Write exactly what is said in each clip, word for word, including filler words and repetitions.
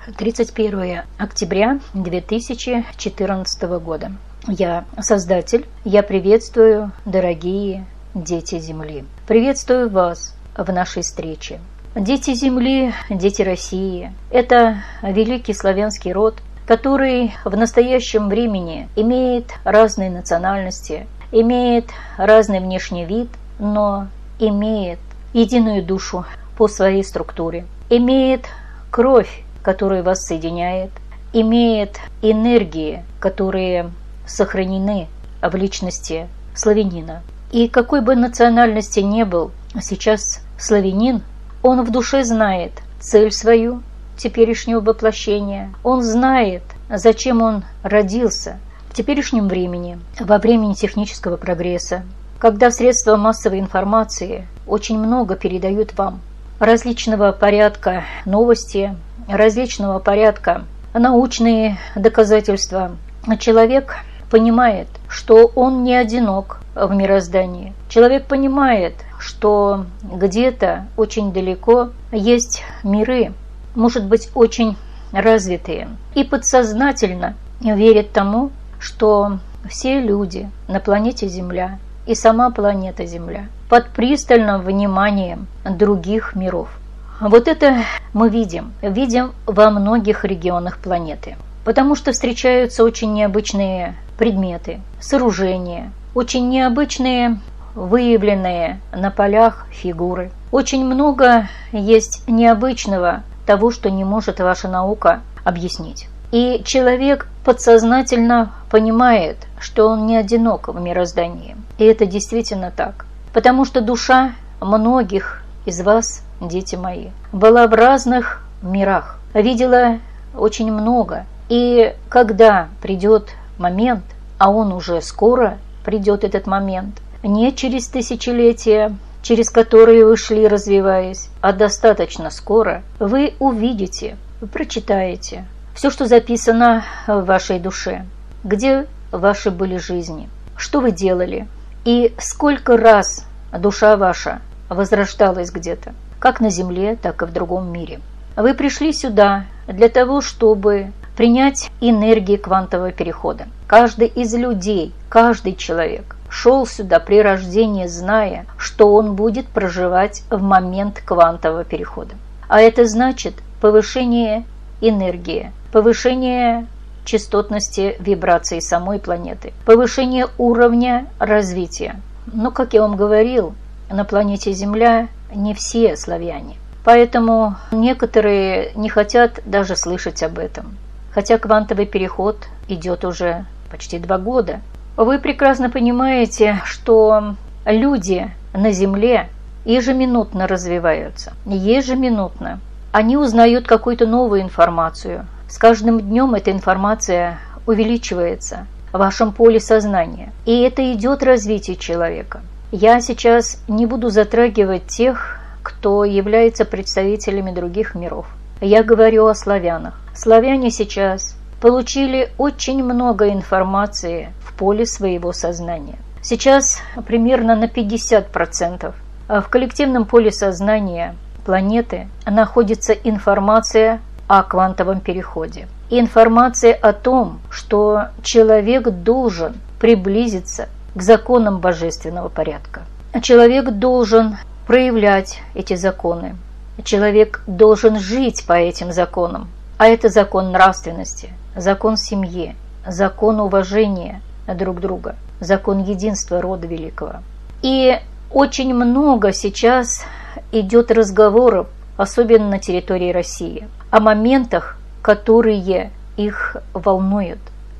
тридцать первое октября две тысячи четырнадцатого года. Я Создатель, я приветствую, дорогие дети Земли. Приветствую вас в нашей встрече. Дети Земли, дети России – это великий славянский род, который в настоящем времени имеет разные национальности, имеет разный внешний вид, но имеет единую душу по своей структуре, имеет кровь, которая вас соединяет, имеет энергии, которые сохранены в личности славянина. И какой бы национальности ни был сейчас славянин, он в душе знает цель свою, теперешнего воплощения. Он знает, зачем он родился в теперешнем времени, во времени технического прогресса, когда средства массовой информации очень много передают вам различного порядка новости, различного порядка научные доказательства. Человек понимает, что он не одинок в мироздании. Человек понимает, что где-то очень далеко есть миры, может быть, очень развитые, и подсознательно верит тому, что все люди на планете Земля и сама планета Земля под пристальным вниманием других миров. Вот это мы видим, видим во многих регионах планеты, потому что встречаются очень необычные предметы, сооружения, очень необычные выявленные на полях фигуры. Очень много есть необычного, того, что не может ваша наука объяснить. И человек подсознательно понимает, что он не одинок в мироздании. И это действительно так. Потому что душа многих из вас, дети мои, была в разных мирах, видела очень много. И когда придет момент, а он уже скоро придет этот момент, не через тысячелетия, через которые вы шли, развиваясь, а достаточно скоро, вы увидите, вы прочитаете все, что записано в вашей душе, где ваши были жизни, что вы делали, и сколько раз душа ваша возрождалась где-то, как на Земле, так и в другом мире. Вы пришли сюда для того, чтобы принять энергии квантового перехода. Каждый из людей, каждый человек шел сюда при рождении, зная, что он будет проживать в момент квантового перехода. А это значит повышение энергии, повышение частотности вибраций самой планеты, повышение уровня развития. Но, как я вам говорил, на планете Земля не все славяне. Поэтому некоторые не хотят даже слышать об этом. Хотя квантовый переход идет уже почти два года. Вы прекрасно понимаете, что люди на Земле ежеминутно развиваются. Ежеминутно. Они узнают какую-то новую информацию. С каждым днем эта информация увеличивается в вашем поле сознания. И это идет развитие человека. Я сейчас не буду затрагивать тех, кто является представителями других миров. Я говорю о славянах. Славяне сейчас получили очень много информации в поле своего сознания. Сейчас примерно на пятьдесят процентов в коллективном поле сознания планеты находится информация о квантовом переходе. Информация о том, что человек должен приблизиться к законам божественного порядка. Человек должен проявлять эти законы. Человек должен жить по этим законам. А это закон нравственности, закон семьи, закон уважения друг друга, закон единства рода великого. И очень много сейчас идет разговоров, особенно на территории России, о моментах, которые их волнуют,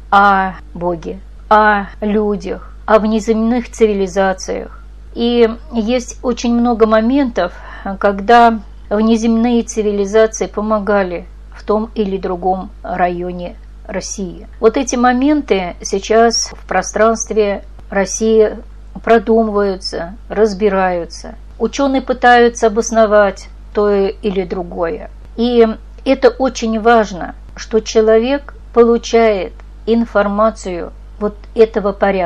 о Боге, о людях, о внеземных цивилизациях. И есть очень много моментов, когда внеземные цивилизации помогали в том или другом районе России. Вот эти моменты сейчас в пространстве России продумываются, разбираются. Ученые пытаются обосновать то или другое. И это очень важно, что человек получает информацию вот этого порядка.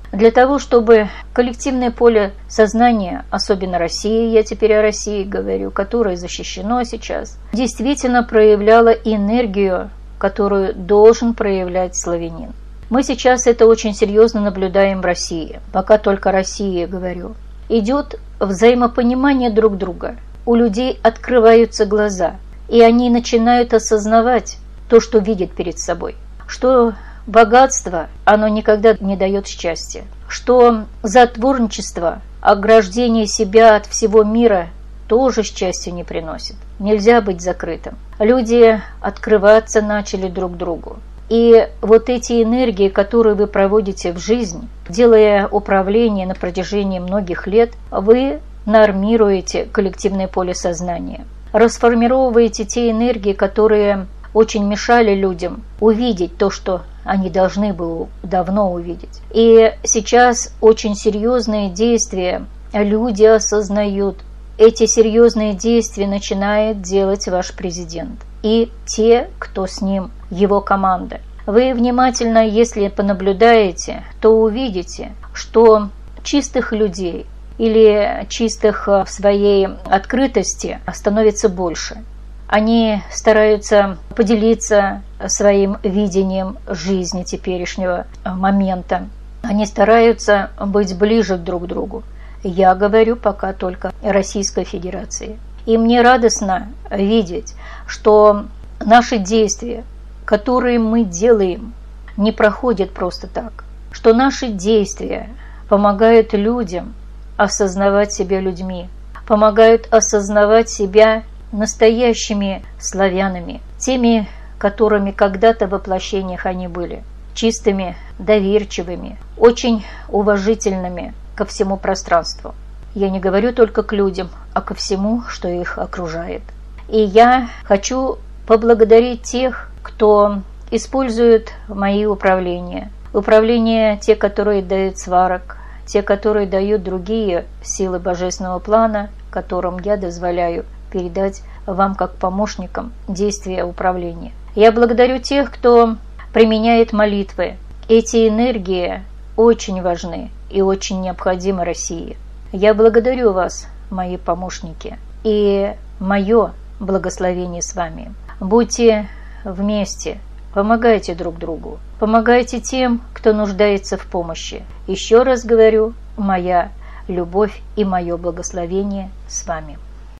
для того, чтобы коллективное поле сознания, особенно России, я теперь о России говорю, которое защищено сейчас, действительно проявляло энергию, которую должен проявлять славянин. Мы сейчас это очень серьезно наблюдаем в России, пока только Россия, говорю. Идет взаимопонимание друг друга. У людей открываются глаза, и они начинают осознавать то, что видят перед собой, что богатство, оно никогда не дает счастья, что затворничество, ограждение себя от всего мира тоже счастья не приносит. Нельзя быть закрытым. Люди открываться начали друг другу. И вот эти энергии, которые вы проводите в жизнь, делая управление на протяжении многих лет, вы нормируете коллективное поле сознания, расформировываете те энергии, которые очень мешали людям увидеть то, что они должны были давно увидеть. И сейчас очень серьезные действия люди осознают. Эти серьезные действия начинает делать ваш президент и те, кто с ним, его команда. Вы внимательно, если понаблюдаете, то увидите, что чистых людей или чистых в своей открытости становится больше. Они стараются поделиться своим видением жизни теперешнего момента. Они стараются быть ближе друг к другу. Я говорю пока только о Российской Федерации. И мне радостно видеть, что наши действия, которые мы делаем, не проходят просто так. Что наши действия помогают людям осознавать себя людьми, помогают осознавать себя настоящими славянами, теми, которыми когда-то в воплощениях они были, чистыми, доверчивыми, очень уважительными ко всему пространству. Я не говорю только к людям, а ко всему, что их окружает. И я хочу поблагодарить тех, кто использует мои управления. Управления те, которые дают сварок, те, которые дают другие силы божественного плана, которым я дозволяю передать вам как помощникам действия управления. Я благодарю тех, кто применяет молитвы. Эти энергии очень важны и очень необходимы России. Я благодарю вас, мои помощники, и мое благословение с вами. Будьте вместе, помогайте друг другу, помогайте тем, кто нуждается в помощи. Еще раз говорю, моя любовь и мое благословение с вами.